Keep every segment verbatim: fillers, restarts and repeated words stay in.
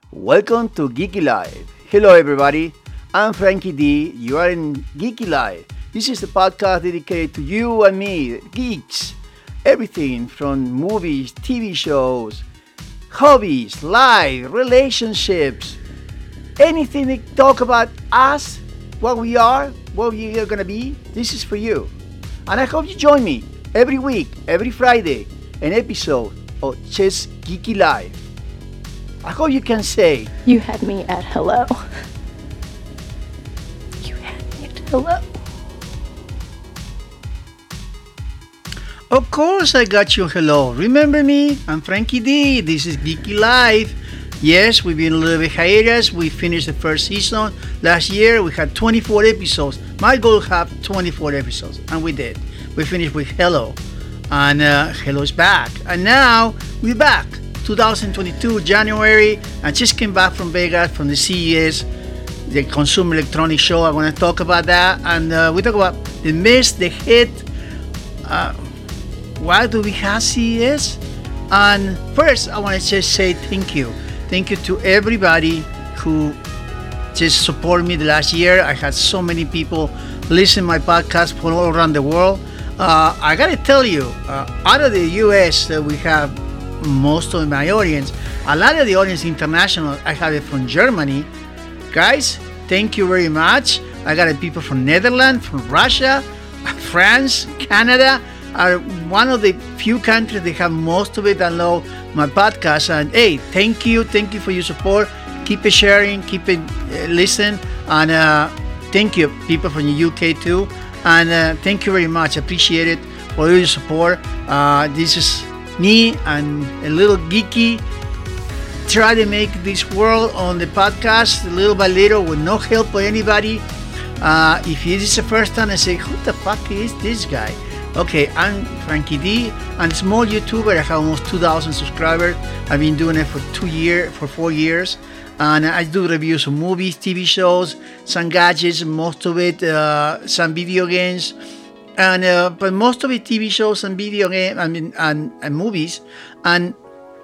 Welcome to Geeky Live. Hello, everybody. I'm Frankie D. You are in Geeky Live. This is a podcast dedicated to you and me, geeks. Everything from movies, T V shows, hobbies, life, relationships, anything that talk about us, what we are, what we are going to be. This is for you. And I hope you join me every week, every Friday, an episode of Just Geeky Live. I hope you can say, You had me at hello. You had me at hello. of course I got you hello. Remember me? I'm Frankie D. This is Geeky Live. Yes, we've been a little bit hiatus. We finished the first season. Last year we had twenty-four episodes. My goal was to have twenty-four episodes, and we did. We finished with Hello. And uh, Hello's back. And now we're back. twenty twenty-two, January. I just came back from Vegas from the C E S, the Consumer Electronics Show. I'm going to talk about that. And uh, we talk about the miss, the hit. Uh, why do we have C E S? And first, I want to just say thank you. Thank you to everybody who just supported me the last year. I had so many people listen to my podcast from all around the world. Uh, I got to tell you, uh, out of the U S, uh, we have most of my audience. A lot of the audience international, I have it from Germany. Guys, thank you very much. I got people from Netherlands, from Russia, France, Canada are one of the few countries that have most of it download my podcast. And hey, thank you, thank you for your support. Keep it sharing, keep it uh, listen, and uh, thank you, people from the U K too. And uh, thank you very much. Appreciate it for your support. Uh, this is me and a little geeky try to make this world on the podcast little by little with no help by anybody. Uh, if it is the first time I say, who the fuck is this guy? Okay, I'm Frankie D. I'm a small YouTuber. I have almost two thousand subscribers. I've been doing it for two years, for four years. And I do reviews of movies, T V shows, some gadgets, most of it, uh, some video games. And uh, but most of it T V shows and video game, I mean, and, and movies. And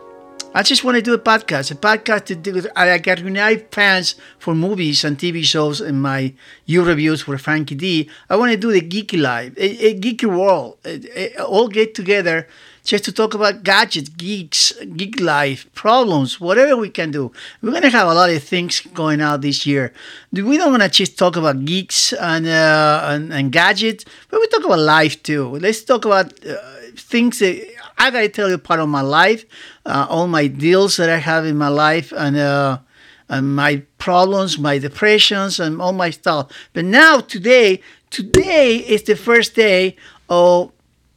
I just want to do a podcast, a podcast to do. I got unite fans for movies and T V shows in my U reviews for Frankie D. I want to do the Geeky Live, a, a geeky world, a, a, all get together just to talk about gadgets, geeks, geek life, problems, whatever we can do. We're going to have a lot of things going out this year. We don't want to just talk about geeks and, uh, and, and gadgets, but we talk about life too. Let's talk about uh, things that I got to tell you part of my life, uh, all my deals that I have in my life, and, uh, and my problems, my depressions, and all my stuff. But now, today, today is the first day of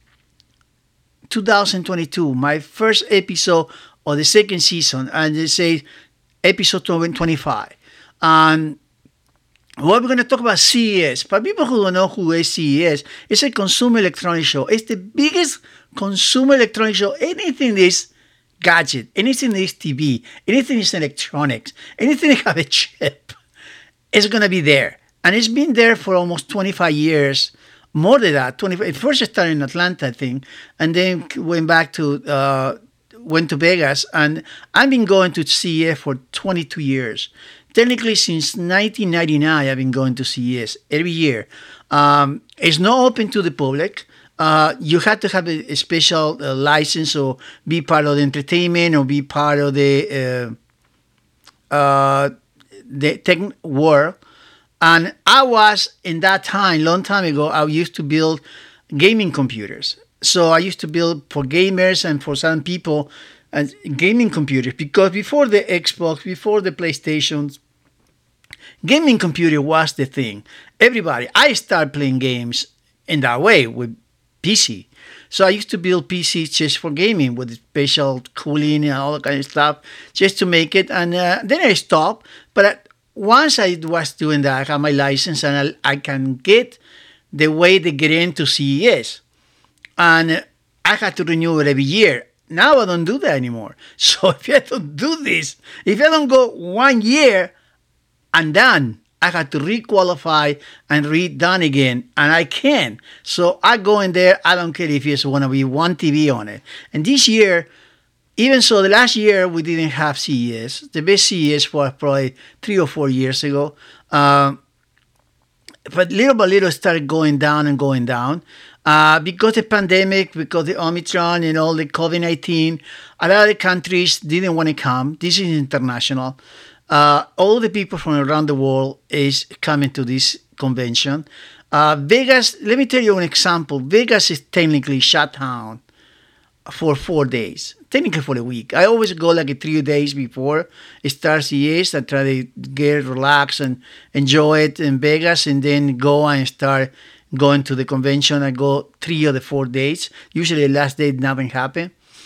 twenty twenty-two, my first episode of the second season, and they say episode twenty-five. And what we're going to talk about C E S. For people who don't know who is C E S, it's a consumer electronics show. It's the biggest consumer electronics show. Anything that is gadget, anything that is T V, anything that is electronics, anything that have a chip, is going to be there. And it's been there for almost twenty-five years. More than that, twenty-five. First I started in Atlanta, I think, and then went back to uh, went to Vegas, and I've been going to C E S for twenty-two years. Technically, since nineteen ninety-nine, I've been going to C E S every year. Um, it's not open to the public. Uh, you have to have a, a special uh, license or be part of the entertainment or be part of the uh, uh, the tech world. And I was, in that time, long time ago, I used to build gaming computers. So I used to build for gamers and for some people uh, gaming computers. Because before the Xbox, before the PlayStations, gaming computer was the thing. Everybody, I started playing games in that way with P C. So I used to build P Cs just for gaming with special cooling and all that kind of stuff, just to make it. And uh, then I stopped. But I, Once I was doing that, I got my license and I, I can get the way to get into C E S. And I had to renew it every year. Now I don't do that anymore. So if I don't do this, if I don't go one year, I'm done. I had to re-qualify and redone again, and I can. So I go in there. I don't care if it's going to be one T V on it. And this year, Even so, the last year we didn't have C E S. The best C E S was probably three or four years ago. Um, but little by little, it started going down and going down. Uh, because the pandemic, because the Omicron and all the COVID nineteen, a lot of the countries didn't want to come. This is international. Uh, all the people from around the world is coming to this convention. Uh, Vegas, let me tell you an example. Vegas is technically shut down for four days, technically for a week. I always go like three days before it starts C E S. I try to get relaxed and enjoy it in Vegas, and then go and start going to the convention. I go three of the four days. Usually the last day nothing happened.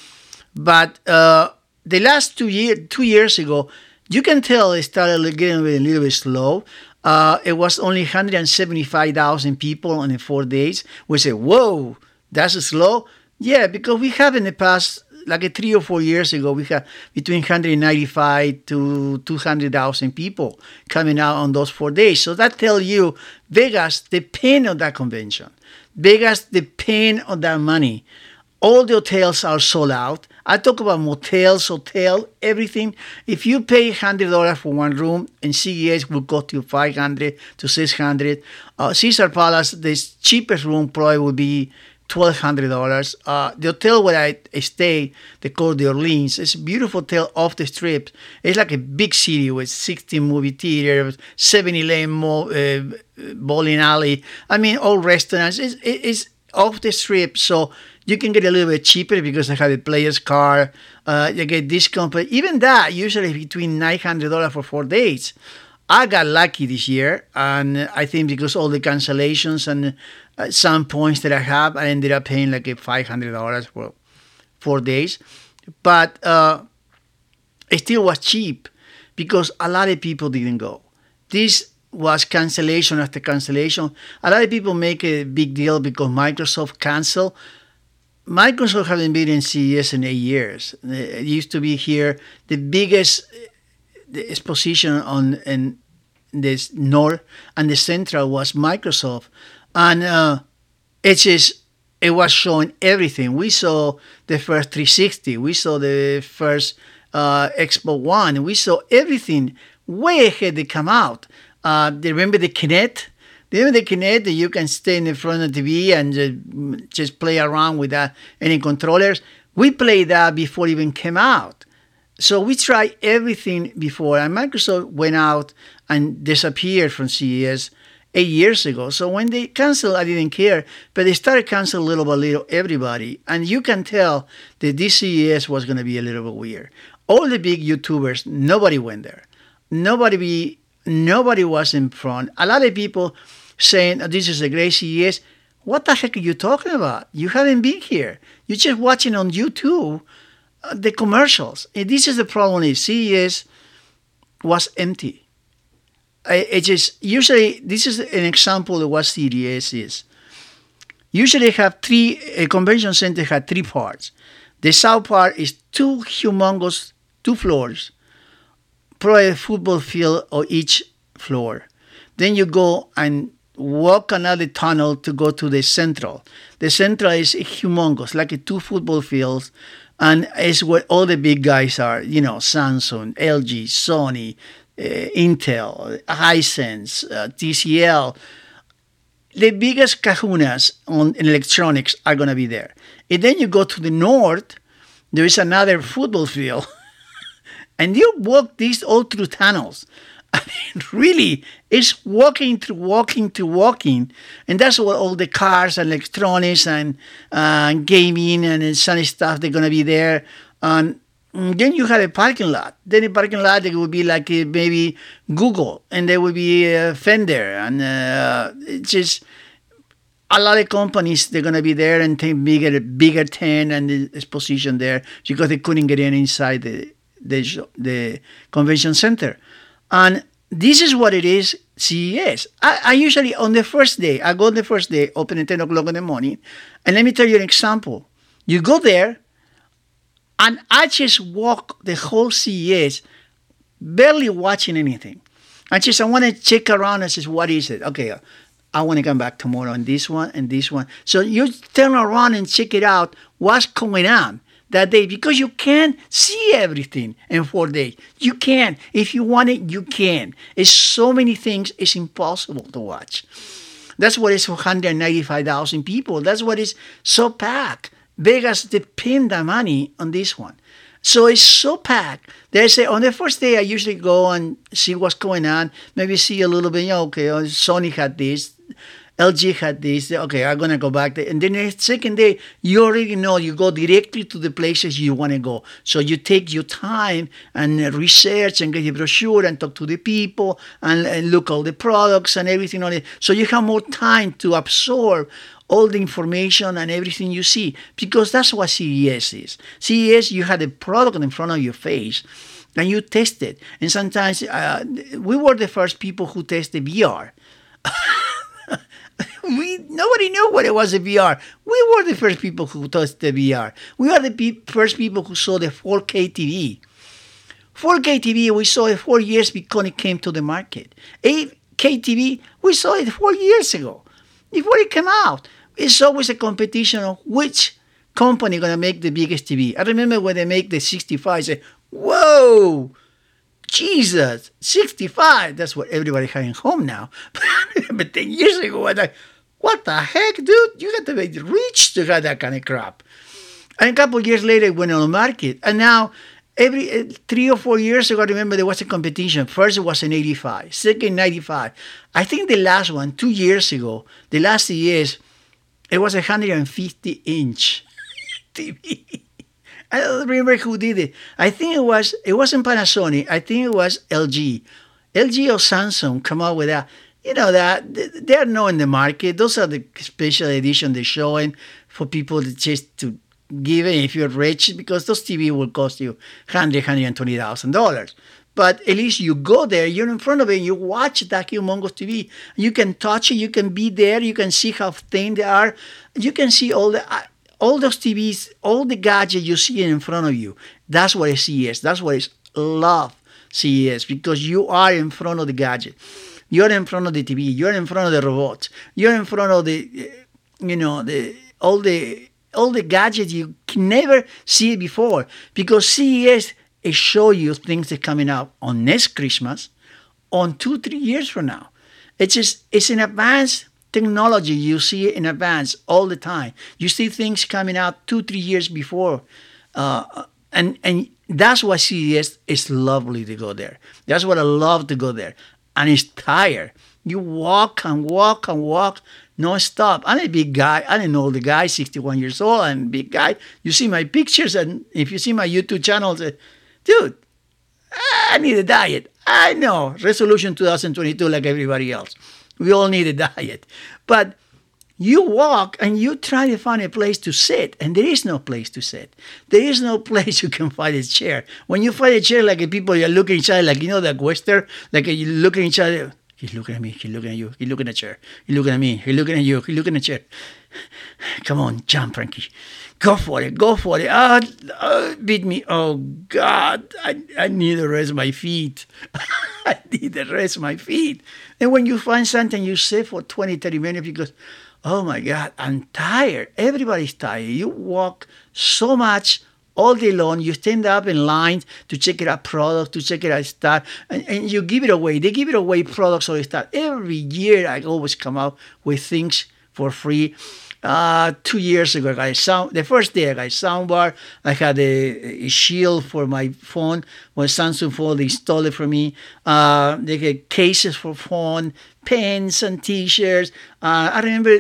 But uh, the last two year, two years ago, you can tell it started getting a little bit slow. Uh, it was only one hundred seventy-five thousand people in the four days. We say, whoa, that's slow. Yeah, because we have in the past, like a three or four years ago, we had between one hundred ninety-five to two hundred thousand people coming out on those four days. So that tells you Vegas depends on that convention. Vegas depends on that money. All the hotels are sold out. I talk about motels, hotel, everything. If you pay one hundred dollars for one room, and C E S will cost you five hundred dollars to six hundred dollars. Uh, Caesar Palace, the cheapest room probably will be twelve hundred dollars. Uh, the hotel where I stay, the Coeur d'Orleans, it's a beautiful hotel off the strip. It's like a big city with sixteen movie theaters, seven eleven mo- uh, bowling alley. I mean, all restaurants. It's, it's off the strip, so you can get a little bit cheaper because I have a player's card. Uh, you get discount, but even that, usually between nine hundred dollars for four days. I got lucky this year, and I think because all the cancellations and uh, some points that I have, I ended up paying like a five hundred dollars for four days. But uh, it still was cheap because a lot of people didn't go. This was cancellation after cancellation. A lot of people make a big deal because Microsoft canceled. Microsoft hasn't been in C E S in eight years. It used to be here, the biggest the exposition on in this north and the central was Microsoft, and uh, it just it was showing everything. We saw the first three sixty, we saw the first uh, Xbox One, we saw everything way ahead they come out. Uh, remember the Kinect? Remember the Kinect that you can stay in the front of the T V and just, just play around without any controllers? We played that before it even came out. So we tried everything before, and Microsoft went out and disappeared from C E S eight years ago. So when they canceled, I didn't care, but they started canceling little by little everybody. And you can tell that this C E S was going to be a little bit weird. All the big YouTubers, nobody went there. Nobody be, nobody was in front. A lot of people saying, oh, this is a great C E S. What the heck are you talking about? You haven't been here. You're just watching on YouTube the commercials. And this is the problem is C E S was empty. It just usually, this is an example of what C E S is. Usually have three, a convention center had three parts. The south part is two humongous, two floors, probably a football field on each floor. Then you go and walk another tunnel to go to the central. The central is humongous, like a two football fields, and it's where all the big guys are, you know, Samsung, L G, Sony, uh, Intel, Hisense, uh, T C L. The biggest kahunas on in electronics are going to be there. And then you go to the north, there is another football field. And you walk these all through tunnels. I mean, really, it's walking to walking to walking. And that's what all the cars and electronics and uh, gaming and some stuff, they're going to be there. And then you have a parking lot. Then a parking lot, it will be like uh, maybe Google, and there will be a Fender. And uh, it's just a lot of companies, they're going to be there and take bigger, bigger tent and the exposition there because they couldn't get in inside the, the, the convention center. And this is what it is, C E S. I, I usually, on the first day, I go on the first day, open at ten o'clock in the morning. And let me tell you an example. You go there, and I just walk the whole C E S, barely watching anything. I just, I want to check around and say, what is it? Okay, I want to come back tomorrow on this one and this one. So you turn around and check it out, what's going on. that day because you can't see everything in four days. You can't. If you want it, you can. It's so many things, it's impossible to watch. That's what it's one hundred ninety-five thousand people. That's what is so packed. Vegas depend the money on this one. So it's so packed. There's a, on the first day, I usually go and see what's going on. Maybe see a little bit, you know, okay, oh, Sony had this. L G had this. Okay, I'm going to go back there. And then the second day, you already know you go directly to the places you want to go. So you take your time and research and get your brochure and talk to the people and, and look all the products and everything on it. So you have more time to absorb all the information and everything you see, because that's what C E S is. C E S, you had a product in front of your face and you test it. And sometimes uh, we were the first people who tested V R. We nobody knew what it was a V R. We were the first people who tested V R. We are the pe- first people who saw the four K T V. four K T V, we saw it four years before it came to the market. eight K T V, we saw it four years ago, before it came out. It's always a competition of which company going to make the biggest T V. I remember when they make the sixty-five, I said, whoa, Jesus, sixty-five. That's what everybody has at home now. But ten years ago, I was like, what the heck, dude? You got to be rich to have that kind of crap. And a couple of years later, it went on the market. And now, every uh, three or four years ago, I remember there was a competition. First, it was an eighty-five. Second, ninety-five. I think the last one, two years ago, the last years, it was a one hundred fifty inch T V. I don't remember who did it. I think it was, it wasn't Panasonic. I think it was L G. L G or Samsung come out with that. You know, that they're known in the market. Those are the special edition they're showing for people to just to give it if you're rich, because those T V will cost you one hundred thousand dollars, one hundred twenty thousand dollars. But at least you go there, you're in front of it, and you watch that humongous T V. You can touch it, you can be there, you can see how thin they are. You can see all the all those T Vs, all the gadgets you see in front of you. That's what C E S. That's what it's love C E S, because you are in front of the gadget. You're in front of the T V. You're in front of the robots. You're in front of the, you know, the all the all the gadgets you can never see it before, because C E S it show you things that are coming out on next Christmas, on two three years from now. It's just it's an advanced technology. You see it in advance all the time. You see things coming out two three years before, uh, and and that's why C E S is lovely to go there. That's what I love to go there. And it's tired. You walk and walk and walk non-stop. I'm a big guy. I'm an older guy, sixty-one years old. I'm a big guy. You see my pictures, and if you see my YouTube channel, say, dude, I need a diet. I know, resolution twenty twenty-two like everybody else. We all need a diet. But you walk and you try to find a place to sit, and there is no place to sit. There is no place you can find a chair. When you find a chair, like people are looking at each other, like, you know, that Western, like you looking at each other. He's looking at me. He's looking at you. He's looking at the chair. He's looking at me. He's looking at you. He's looking at the chair. Come on, jump, Frankie. Go for it. Go for it. Ah, oh, oh, beat me. Oh, God. I, I need to rest my feet. I need to rest my feet. And when you find something, you sit for twenty, thirty minutes because, oh, my God, I'm tired. Everybody's tired. You walk so much all day long. You stand up in line to check it out product, to check it out stuff, and, and you give it away. They give it away products or stuff. Every year I always come out with things for free. Uh, two years ago, I got a sound, the first day I got a soundbar. I had a, a shield for my phone. When Samsung phone, they installed it for me. Uh, they get cases for phone, pens and T-shirts. Uh, I remember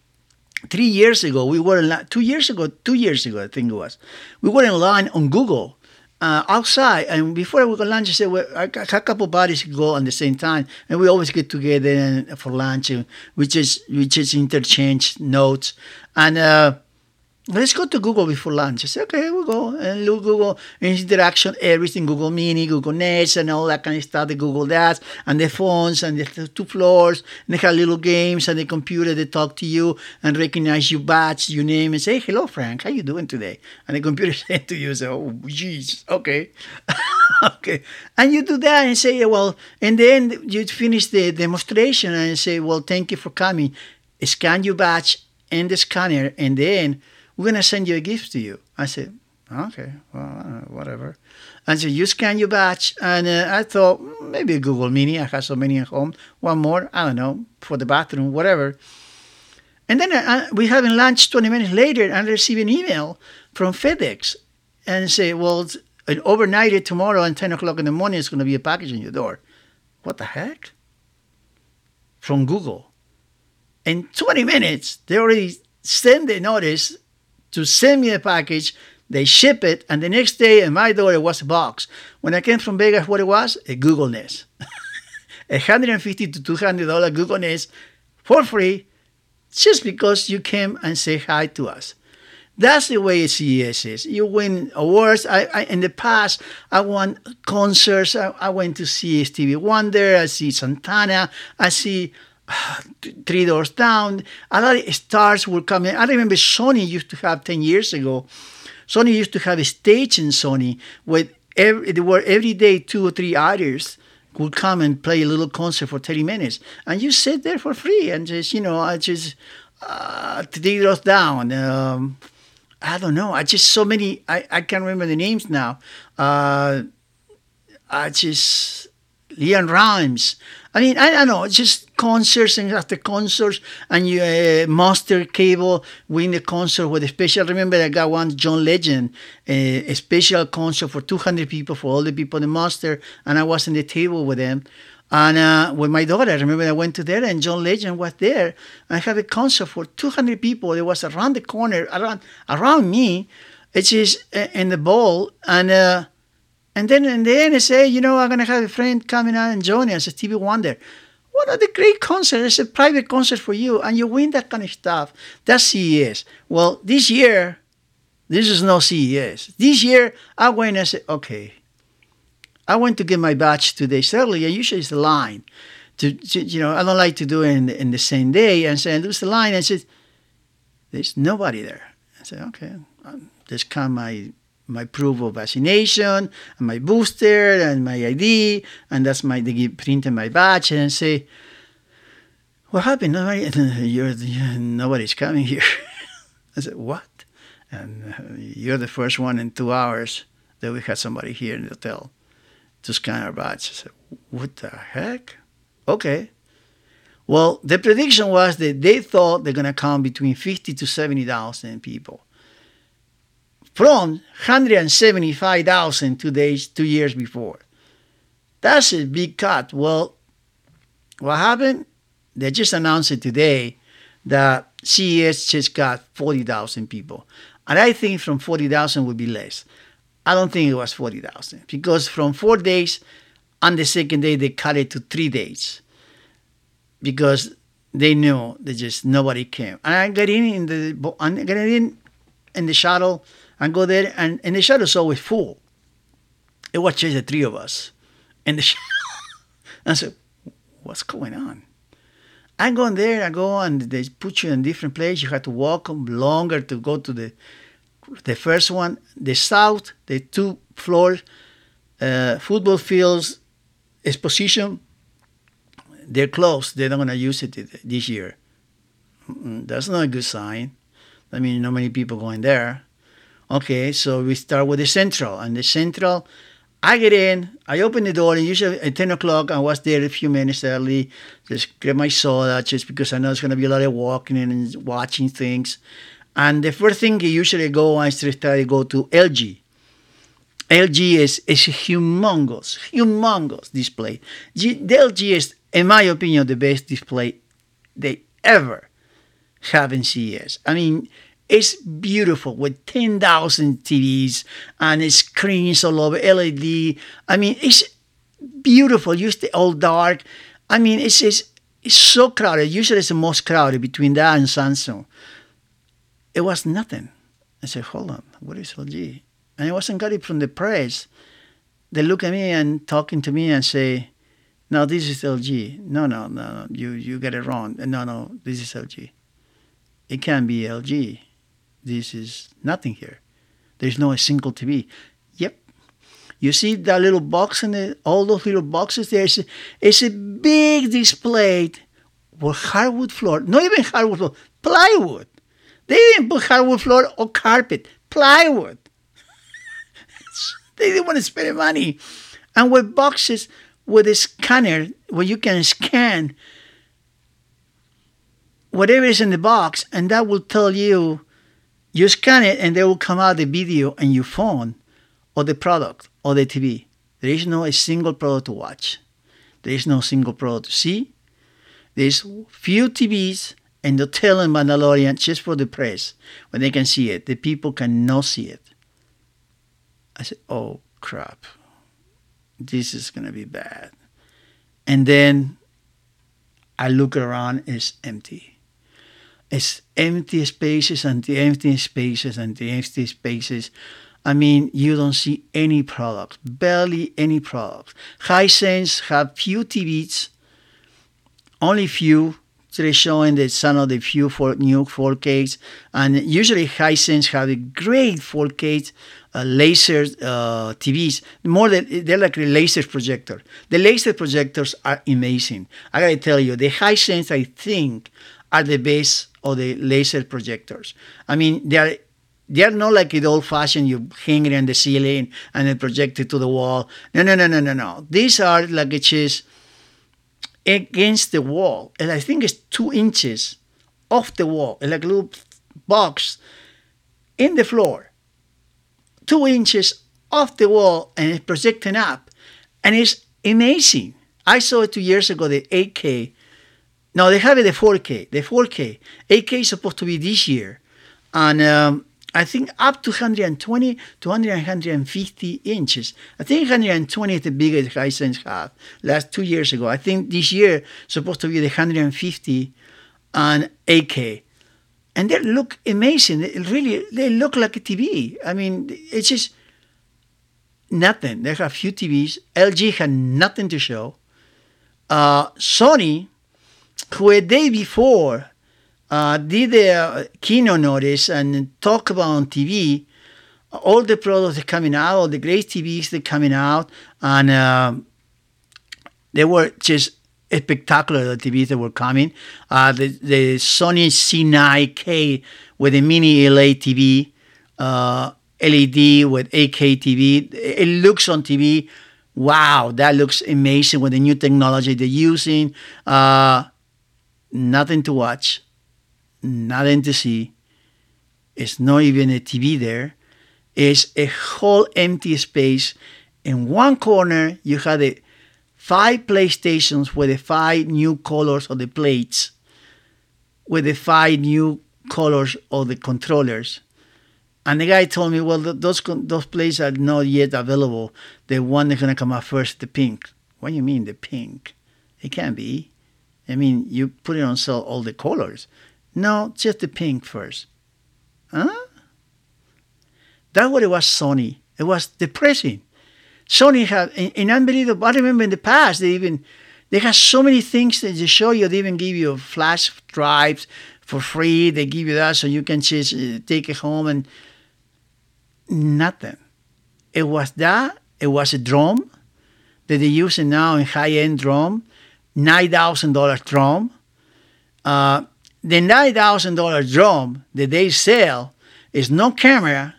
three years ago, we were in line, two years ago, two years ago, I think it was, we were in line on Google uh, outside. And before we go to lunch, I said, well, I got a couple of buddies go on the same time. And we always get together and, for lunch, and we just, we just interchange notes. And uh, let's go to Google before lunch. I said, okay, we'll go. And look, Google interaction, everything, Google Mini, Google Nest, and all that kind of stuff, the Google does, and the phones, and the two floors, and they have little games, and the computer, they talk to you, and recognize your badge, your name, and say, hello, Frank, how you doing today? And the computer says to you, say, oh, geez, okay. Okay. And you do that and say, well, and then you finish the demonstration and say, well, thank you for coming. Scan your badge in the scanner, and then we're going to send you a gift to you. I said, Okay, well, I don't know, whatever. And so you scan your batch, and uh, I thought "Mm, maybe a Google Mini. I have so many at home. One more, I don't know, for the bathroom, whatever. And then uh, we having lunch twenty minutes later, and I receive an email from FedEx and say, well, it's, uh, overnight it tomorrow at ten o'clock in the morning, it's going to be a package in your door. What the heck? From Google. In twenty minutes, they already send the notice to send me a package. They ship it, and the next day in my door, it was a box. When I came from Vegas, what it was? A Google Nest. one hundred fifty to two hundred dollars Google Nest for free, just because you came and say hi to us. That's the way C E S is. You win awards. I, I in the past, I won concerts. I, I went to see Stevie Wonder. I see Santana. I see uh, Three Doors Down. A lot of stars were coming. I remember Sony used to have ten years ago. Sony used to have a stage in Sony with every, there were every day two or three artists would come and play a little concert for thirty minutes. And you sit there for free and just, you know, I just, uh, Three Doors Down. Um, I don't know. I just, so many, I, I can't remember the names now. Uh, I just, Leon Rhymes. I mean, I don't know, it's just concerts and after concerts, and you uh, Monster Cable win the concert with a special. Remember, I got one John Legend, uh, a special concert for two hundred people, for all the people in the Monster, and I was in the table with them. And uh, with my daughter, I remember I went to there, and John Legend was there. I had a concert for two hundred people. It was around the corner, around around me. It's just uh, in the bowl, and. Uh, And then in the end, I say, you know, I'm going to have a friend coming out and join us, Stevie Wonder. What a great concert. It's a private concert for you, and you win that kind of stuff. That's C E S. Well, this year, this is no C E S. This year, I went and said, okay, I went to get my badge two days earlier. Usually it's the line. To, to, you know, I don't like to do it in the, in the same day. And so I lose the line and said, there's nobody there. I said, okay, um, just come my... my proof of vaccination, and my booster, and my I D, and that's my, they give, printed my badge, and say, what happened? Nobody, you're, nobody's coming here. I said, what? And uh, you're the first one in two hours that we had somebody here in the hotel to scan our badge. I said, what the heck? Okay. Well, the prediction was that they thought they're going to come between fifty to seventy thousand people. From one hundred seventy-five thousand two days, two years before. That's a big cut. Well, what happened? They just announced it today that C E S just got forty thousand people. And I think from forty thousand would be less. I don't think it was forty thousand. Because from four days, on the second day, they cut it to three days. Because they knew that just nobody came. And I got in in the, I got in in the shuttle, and go there, and, and the shuttle's always full. It was just the three of us in the shuttle. I said, what's going on? I go in there, I go, and they put you in a different place. You have to walk longer to go to the the first one. The south, the two floors, uh, football fields, exposition, they're closed. They're not going to use it this year. That's not a good sign. I mean, not many people going there. Okay, so we start with the central. And the central, I get in, I open the door, and usually at ten o'clock, I was there a few minutes early, just grab my soda, just because I know it's going to be a lot of walking and watching things. And the first thing I usually go, I start to go to L G. L G is, is a humongous, humongous display. G, the L G is, in my opinion, the best display they ever have in C E S. I mean, it's beautiful with ten thousand T Vs and screens all over, L E D. I mean, it's beautiful. Usually all dark. I mean, it's, it's, it's so crowded. Usually it's the most crowded between that and Samsung. It was nothing. I said, hold on, what is L G? And I wasn't got it from the press. They look at me and talking to me and say, no, this is L G. No, no, no, no, you, you get it wrong. No, no, this is L G. It can't be L G. This is nothing here. There's no single T V. Yep. You see that little box and the, all those little boxes there? It's a, it's a big display with hardwood floor. Not even hardwood floor, plywood. They didn't put hardwood floor or carpet, plywood. They didn't want to spend the money. And with boxes, with a scanner, where you can scan whatever is in the box, and that will tell you, you scan it, and there will come out the video on your phone, or the product, or the T V. There is no a single product to watch. There is no single product to see. There's few T Vs, and they're telling Mandalorian just for the press, when they can see it. The people cannot see it. I said, oh, crap. This is going to be bad. And then I look around, it's empty. It's empty spaces and the empty spaces and the empty spaces. I mean, you don't see any product, barely any product. Hisense have few T Vs, only few. So they're showing the some of the few for new four Ks. And usually Hisense have a great four K uh, laser uh, T Vs. More than, they're like a laser projector. The laser projectors are amazing. I gotta tell you, the Hisense, I think, are the best of the laser projectors. I mean, they are they are not like the old-fashioned, you hang it on the ceiling and then project it to the wall. No, no, no, no, no, no. These are like it's just against the wall. And I think it's two inches off the wall, like a little box in the floor. Two inches off the wall, and it's projecting up. And it's amazing. I saw it two years ago, the eight K. No, they have it the four K. The four K. eight K is supposed to be this year. And um, I think up to one hundred twenty to one hundred fifty inches. I think one hundred twenty is the biggest Hisense have. Last two years ago. I think this year supposed to be the one hundred fifty and eight K. And they look amazing. They really, they look like a T V. I mean, it's just nothing. They have few T Vs. L G had nothing to show. Uh, Sony, who a day before uh, did a uh, keynote notice and talk about on T V all the products that are coming out, all the great T Vs that are coming out, and uh, they were just spectacular, the T Vs that were coming. Uh, the, the Sony C nine K with a mini L A T V, uh, L E D with eight K T V. It looks on T V. Wow, that looks amazing with the new technology they're using. Uh, nothing to watch, nothing to see. It's not even a T V there. It's a whole empty space. In one corner, you have the five PlayStations with the five new colors of the plates, with the five new colors of the controllers. And the guy told me, well, those those plates are not yet available. The one that's going to come out first, the pink. What do you mean, the pink? It can't be. I mean, you put it on sale all the colors. No, just the pink first. Huh? That's what it was, Sony. It was depressing. Sony had an unbelievable, I remember in the past, they even, they had so many things that they show you. They even give you flash drives for free. They give you that so you can just uh, take it home and nothing. It was that. It was a drum that they're using now in high-end drum, nine thousand dollars drum. Uh, the nine thousand dollars drum that they sell is no camera,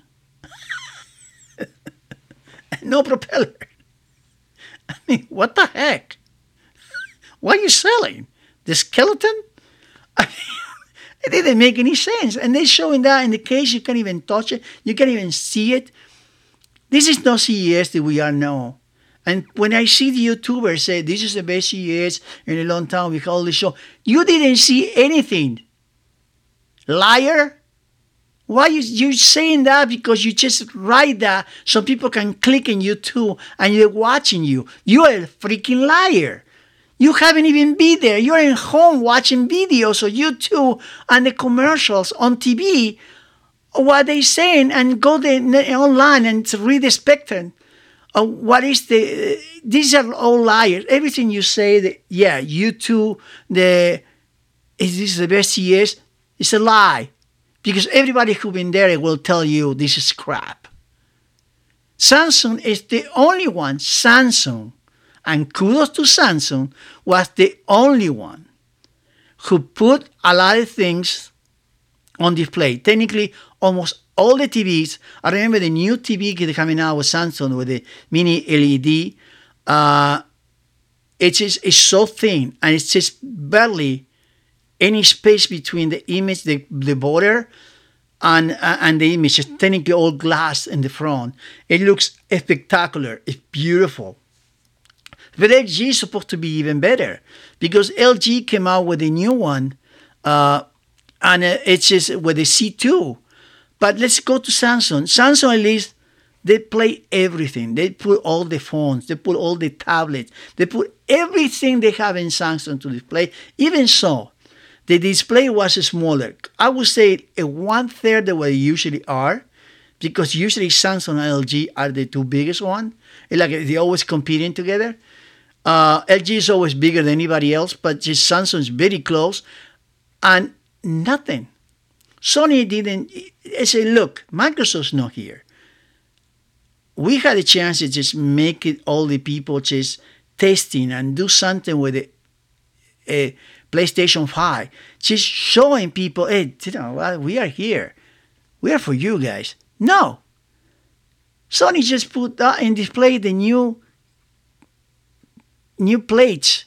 no propeller. I mean, what the heck? What are you selling? The skeleton? I mean, it didn't make any sense. And they're showing that in the case you can't even touch it. You can't even see it. This is not C E S that we are now. And when I see the YouTubers say, this is the best C E S in a long time, we all the show, you didn't see anything. Liar. Why are you you saying that? Because you just write that so people can click on YouTube and they're watching you. You're a freaking liar. You haven't even been there. You're at home watching videos of YouTube and the commercials on T V, what they saying, and go the, online and read the spectrum. Uh, what is the? Uh, these are all liars. Everything you say, that, yeah, YouTube, the is this the best C E S? It's a lie. Because everybody who's been there will tell you this is crap. Samsung is the only one, Samsung, and kudos to Samsung, was the only one who put a lot of things on display. Technically, almost all the T Vs. I remember the new T V coming out with Samsung with the mini L E D. Uh, it's just it's so thin, and it's just barely any space between the image, the the border, and uh, and the image. It's technically all glass in the front. It looks spectacular. It's beautiful. But L G is supposed to be even better because L G came out with a new one, uh, and uh, it's just with a C two. But let's go to Samsung. Samsung, at least, they play everything. They put all the phones, they put all the tablets, they put everything they have in Samsung to display. Even so, the display was smaller. I would say a one third of what they usually are, because usually Samsung and L G are the two biggest ones. Like they're always competing together. Uh, L G is always bigger than anybody else, but just Samsung is very close, and nothing. Sony didn't. They say, look, Microsoft's not here. We had a chance to just make it all the people just testing and do something with it. A PlayStation five, just showing people, hey, you know, well, we are here. We are for you guys. No. Sony just put uh, in display the new new plates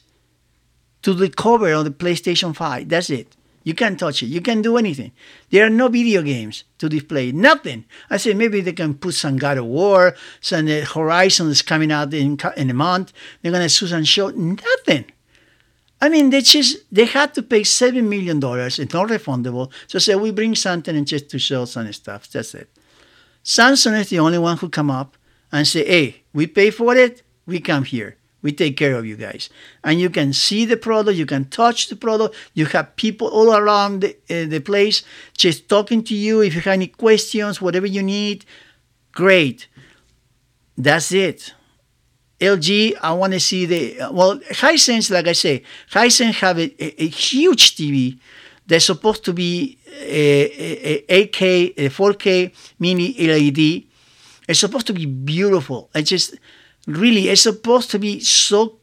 to the cover of the PlayStation five. That's it. You can't touch it. You can't do anything. There are no video games to display. Nothing. I said maybe they can put some God of War, some uh, Horizon is coming out in, in a month. They're going to do some show. Nothing. I mean, they just they had to pay seven million dollars. It's not refundable. So say we bring something and just to show some stuff. That's it. Samsung is the only one who come up and say, hey, we pay for it. We come here. We take care of you guys. And you can see the product. You can touch the product. You have people all around the, uh, the place just talking to you. If you have any questions, whatever you need, great. That's it. L G, I want to see the, well, Hisense, like I say, Hisense have a, a, a huge T V that's supposed to be a, a, a eight K, a four K mini L E D. It's supposed to be beautiful. It's just, really, it's supposed to be so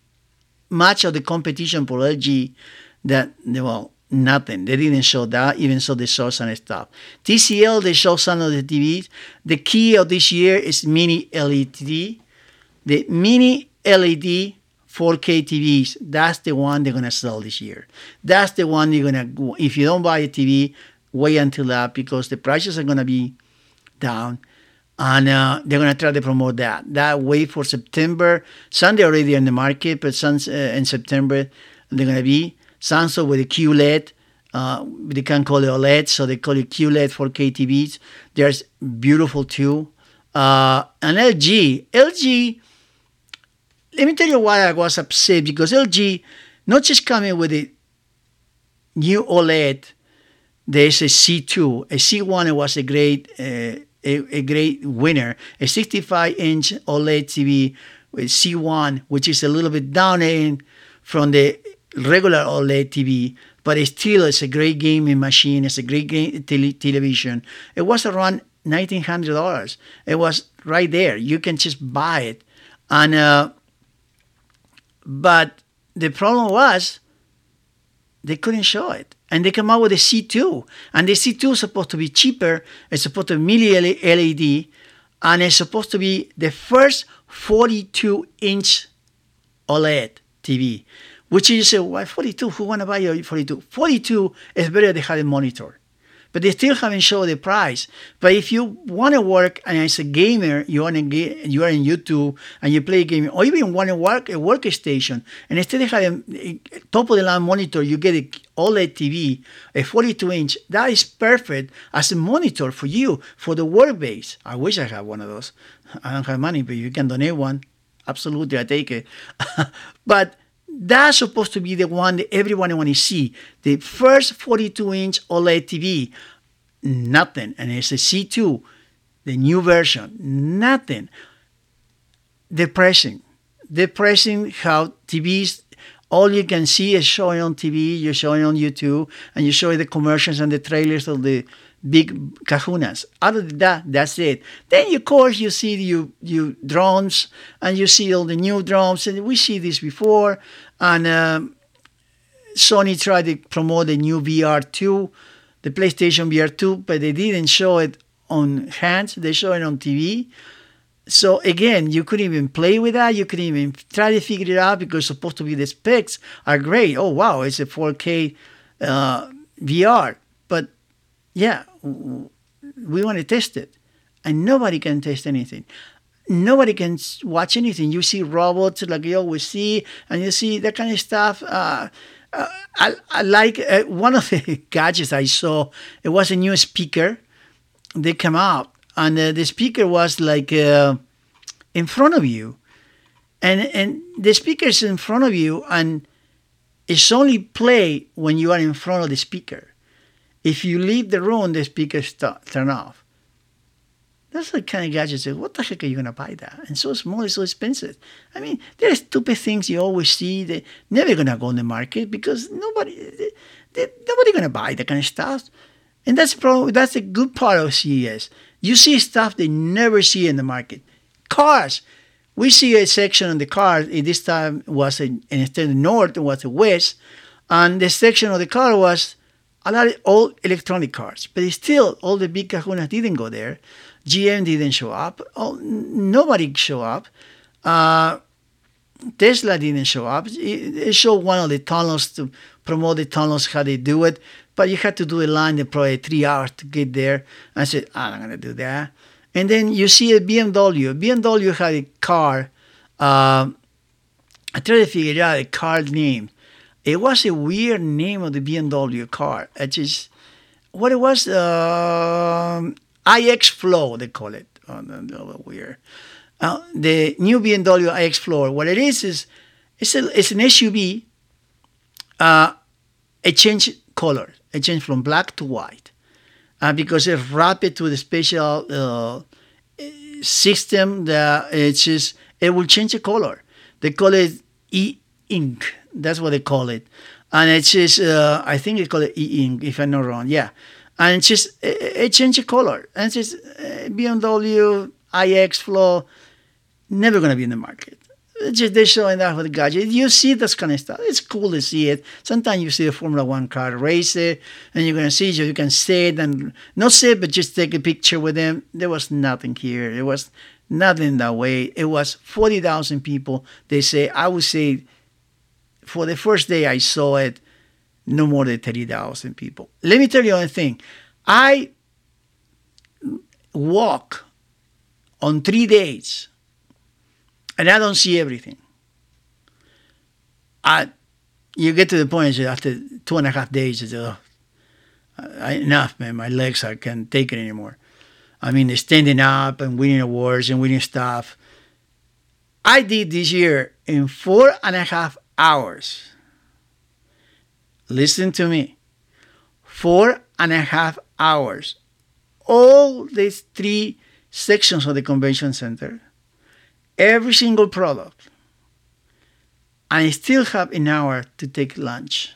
much of the competition for L G that, well, nothing. They didn't show that, even so they showed some stuff. T C L, they showed some of the T Vs. The key of this year is mini L E D. The mini L E D four K T Vs, that's the one they're going to sell this year. That's the one you're going to, if you don't buy a T V, wait until that because the prices are going to be down. And uh, they're going to try to promote that. That wait for September. Sunday already in the market, but sun, uh, in September they're going to be. Samsung with a Q L E D. Uh, they can't call it OLED, so they call it Q L E D four K T Vs. They're beautiful too. Uh, and L G. L G, let me tell you why I was upset. Because L G, not just coming with a new OLED, there's a C two. A C one was a great... Uh, A, a great winner, a sixty-five inch OLED T V with C one, which is a little bit down in from the regular OLED T V, but it still is a great gaming machine. It's a great game tele- television. It was around nineteen hundred dollars. It was right there. You can just buy it. And uh, but the problem was they couldn't show it. And they come out with a C two. And the C two is supposed to be cheaper. It's supposed to be mini L E D. And it's supposed to be the first forty-two inch OLED T V. Which you say, why forty-two? Who want to buy a forty-two? forty-two is better than having a monitor. But they still haven't shown the price. But if you want to work and as a gamer, you want to get, you are in YouTube and you play gaming, or even want to work a workstation, and instead of having a top of the line monitor, you get an OLED T V, a forty-two inch. That is perfect as a monitor for you for the work base. I wish I had one of those. I don't have money, but you can donate one. Absolutely, I take it. But that's supposed to be the one that everyone wants to see. The first forty-two inch OLED T V, nothing. And it's a C two, the new version, nothing. Depressing. Depressing how T Vs, all you can see is showing on T V, you're showing on YouTube, and you show the commercials and the trailers of the big kahunas. Other than that, that's it. Then, of course, you see you you drones, and you see all the new drones, and we see this before. And um, Sony tried to promote the new V R two, the PlayStation V R two, but they didn't show it on hands. They show it on T V. So again, you couldn't even play with that. You couldn't even try to figure it out because supposed to be the specs are great. Oh wow, it's a four K uh, V R. But yeah, we want to test it, and nobody can test anything. Nobody can watch anything. You see robots like you always see, and you see that kind of stuff. Uh, uh, I, I like uh, one of the gadgets I saw. It was a new speaker. They come out. And uh, the speaker was like uh, in front of you. And and the speaker is in front of you, and it's only play when you are in front of the speaker. If you leave the room, the speaker st- turn off. That's the kind of gadget that, what the heck are you going to buy that? And so small, it's so expensive. I mean, there are stupid things you always see. They're never going to go on the market because nobody, they, they, nobody going to buy that kind of stuff. And that's probably, that's the good part of C E S. You see stuff they never see in the market. Cars. We see a section on the car. This time was in, instead of the north, it was the west. And the section of the car was a lot of old electronic cars. But still, all the big kahunas didn't go there. G M didn't show up. Oh, nobody showed up. Uh, Tesla didn't show up. It showed one of the tunnels to promote the tunnels, how they do it. But you had to do a line that probably three hours to get there. I said, I'm not going to do that. And then you see a B M W. B M W had a car. Uh, I tried to figure out a car name. It was a weird name of the B M W car. It just, what it was, uh, I X Flow, they call it. Oh, no, weird. Uh, the new B M W I X Flow, what it is, is it's, a, it's an S U V. Uh, it changed color. It changed from black to white. Uh, because it wrapped it with a special uh, system that it's just, it will change the color. They call it e-ink. That's what they call it. And it's just, uh, I think they call it e-ink, if I'm not wrong. Yeah. And it's just, it, it changed the color. And it's just, uh, B M W I X Flow, never going to be in the market. It's just they're showing that with the gadget. You see this kind of stuff. It's cool to see it. Sometimes you see a Formula One car race it, and you're going to see it. You can sit and, not sit, but just take a picture with them. There was nothing here. There was nothing that way. It was forty thousand people. They say, I would say, for the first day I saw it, no more than thirty thousand people. Let me tell you one thing. I walk on three days, and I don't see everything. I, you get to the point after two and a half days, it's, uh, I, enough, man. My legs, I can't take it anymore. I mean, standing up and winning awards and winning stuff. I did this year in four and a half hours. Listen to me. Four and a half hours. All these three sections of the convention center. Every single product. And I still have an hour to take lunch.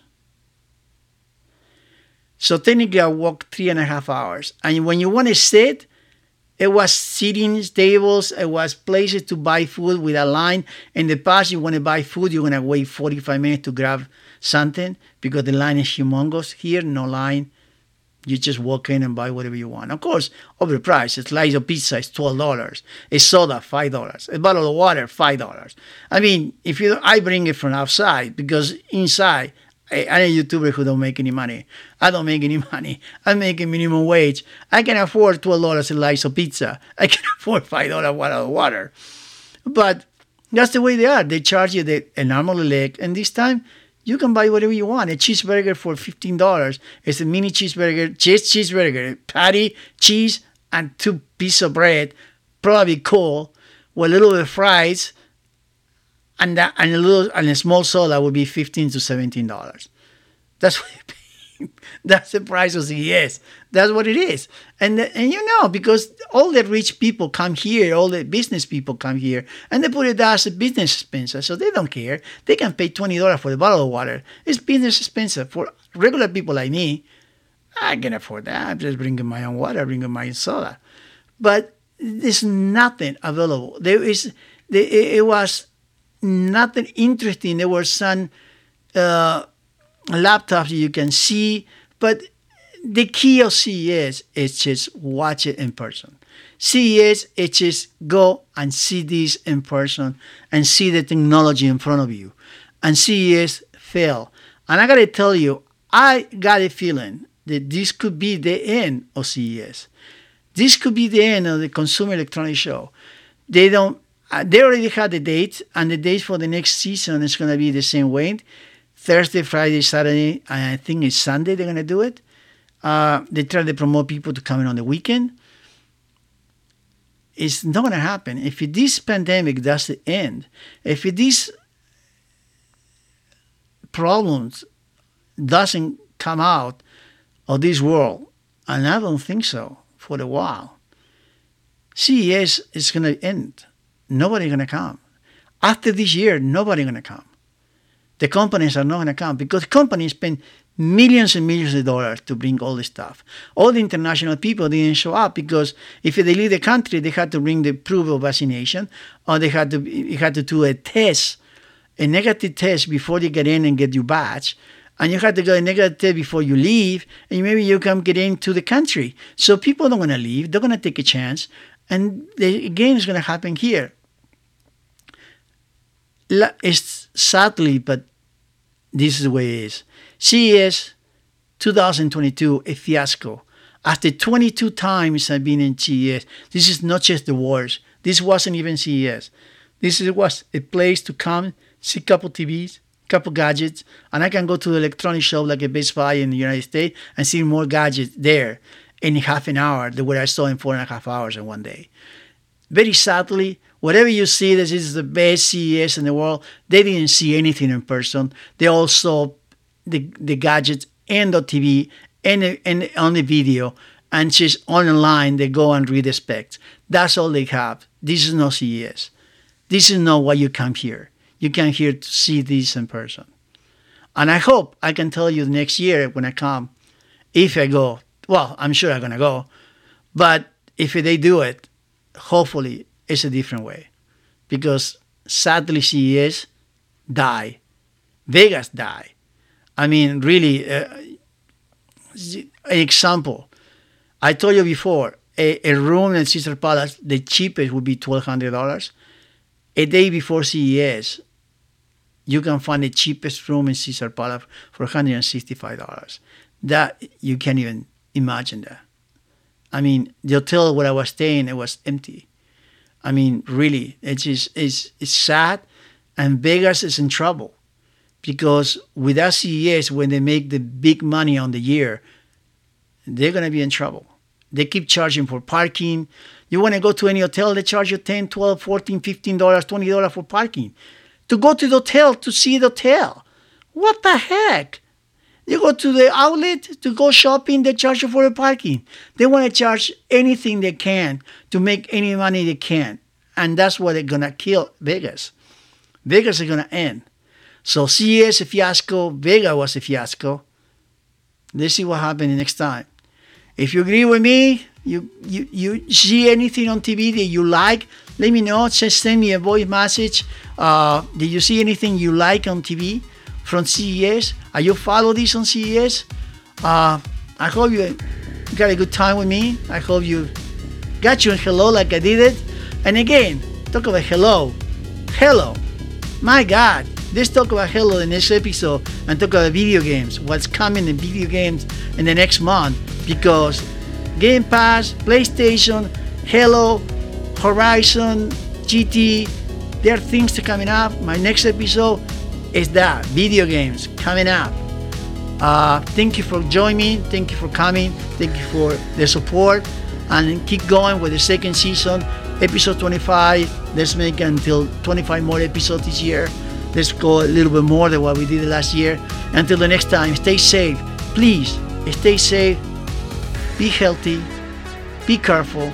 So technically I walked three and a half hours. And when you want to sit, it was sitting tables, it was places to buy food with a line. In the past, you want to buy food, you're going to wait forty-five minutes to grab something because the line is humongous. Here, no line. You just walk in and buy whatever you want. Of course, overpriced. A slice of pizza is twelve dollars. A soda, five dollars. A bottle of water, five dollars. I mean, if you, I bring it from outside because inside, I, I'm a YouTuber who don't make any money. I don't make any money. I'm making minimum wage. I can afford twelve dollars a slice of pizza. I can afford five dollars a bottle of water. But that's the way they are. They charge you the, an arm and a leg. And this time, you can buy whatever you want. A cheeseburger for fifteen dollars. It's a mini cheeseburger, just cheeseburger, patty, cheese, and two pieces of bread, probably cold, with a little bit of fries, and that, and a little and a small soda would be fifteen to seventeen dollars. That's what you pay. That's the price of C E S. That's what it is. And and you know, because all the rich people come here, all the business people come here, and they put it as a business expense. So they don't care. They can pay twenty dollars for a bottle of water. It's business expensive. For regular people like me, I can afford that. I'm just bringing my own water, bringing my own soda. But there's nothing available. There is, there, it was nothing interesting. There were some uh, laptops you can see, but the key of C E S is just watch it in person. C E S is just go and see this in person and see the technology in front of you. And C E S fail. And I got to tell you, I got a feeling that this could be the end of C E S. This could be the end of the Consumer Electronics Show. They don't. They already had the date, and the date for the next season is going to be the same way. Thursday, Friday, Saturday, and I think it's Sunday they're going to do it. Uh, they try to promote people to come in on the weekend. It's not going to happen. If this pandemic doesn't end, if these problems doesn't come out of this world, and I don't think so for a while, C E S is going to end. Nobody's going to come. After this year, nobody's going to come. The companies are not going to come because companies spend millions and millions of dollars to bring all this stuff. All the international people didn't show up because if they leave the country, they had to bring the proof of vaccination, or they had to you had to do a test, a negative test before you get in and get your badge. And you had to go a negative test before you leave, and maybe you can get into the country. So people don't want to leave. They're going to take a chance. And the game is going to happen here. It's sadly, but this is the way it is. C E S twenty twenty-two, a fiasco. After twenty-two times I've been in C E S, this is not just the wars. This wasn't even C E S. This was a place to come, see a couple T Vs, couple gadgets, and I can go to the electronic shop like a Best Buy in the United States and see more gadgets there in half an hour than what I saw in four and a half hours in one day. Very sadly, whatever you see, this is the best C E S in the world. They didn't see anything in person. They all saw the, the gadgets and the T V and, and on the video, and just online they go and read the specs. That's all they have. This is not C E S. This is not why you come here. You come here to see this in person. And I hope I can tell you next year when I come, if I go, well, I'm sure I'm going to go, but if they do it, hopefully it's a different way. Because sadly C E S die. Vegas die. I mean, really, uh, an example. I told you before, a, a room in Caesar Palace, the cheapest would be twelve hundred dollars. A day before C E S, you can find the cheapest room in Caesar Palace for one hundred sixty-five dollars. That, you can't even imagine that. I mean, the hotel where I was staying, it was empty. I mean, really, it's just, it's, it's sad, and Vegas is in trouble because without C E S, when they make the big money on the year, they're going to be in trouble. They keep charging for parking. You want to go to any hotel, they charge you ten, twelve, fourteen, fifteen dollars, twenty dollars for parking. To go to the hotel, to see the hotel. What the heck? You go to the outlet to go shopping, they charge you for the parking. They want to charge anything they can to make any money they can. And that's what they're going to kill Vegas. Vegas is going to end. So C E S a fiasco, Vegas was a fiasco. Let's see what happens next time. If you agree with me, you, you, you see anything on T V that you like, let me know. Just send me a voice message. Uh, did you see anything you like on T V from C E S? Are you follow this on C E S? Uh, I hope you got a good time with me. I hope you got your hello like I did it. And again, talk about hello. Hello. My God. Let's talk about hello in the next episode and talk about video games. What's coming in video games in the next month. Because Game Pass, PlayStation, Halo, Horizon, G T, there are things coming up. My next episode is that, video games coming up. Uh, thank you for joining me. Thank you for coming. Thank you for the support. And keep going with the second season, episode twenty-five. Let's make it until twenty-five more episodes this year. Let's go a little bit more than what we did last year. Until the next time, stay safe. Please, stay safe. Be healthy. Be careful.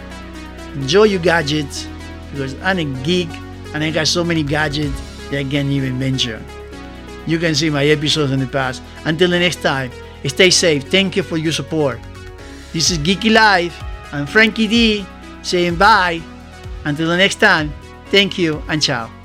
Enjoy your gadgets. Because I'm a geek and I got so many gadgets that I can't even mention. You can see my episodes in the past. Until the next time, stay safe. Thank you for your support. This is Geeky Life. I'm Frankie D saying bye. Until the next time, thank you and ciao.